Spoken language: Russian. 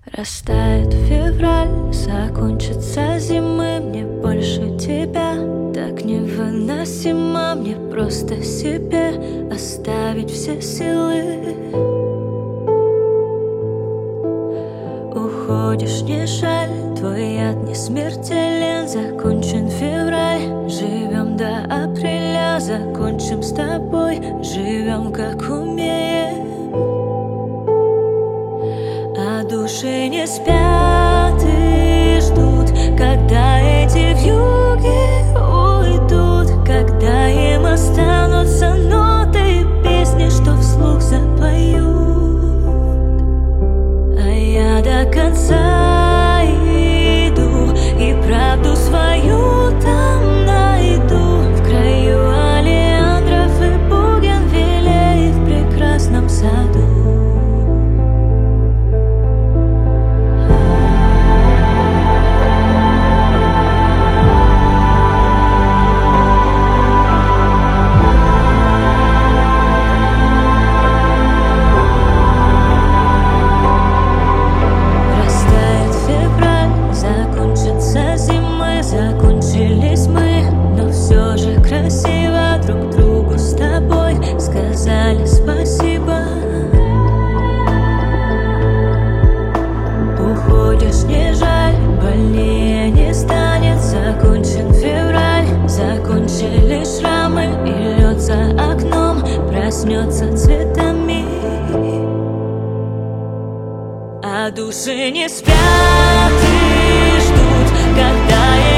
Растает февраль, закончится зимы. Мне больше тебя так невыносимо. Мне просто себе оставить все силы. Уходишь, не жаль, твой яд не смертелен. Закончен февраль, живем до апреля. Закончим с тобой, живем как умеем. А души не спят и ждут, когда эти вьюги уйдут, когда им останутся ноты и песни, что вслух запоют. А я до конца иду и правду свою там найду. В краю олеандров и бугенвиллей в прекрасном саду. Закончились мы, но все же красиво друг другу с тобой сказали спасибо. Уходишь, не жаль, больнее не станет. Закончен февраль, закончились шрамы, и лед за окном проснется цветами. А души не спят и ждут, когда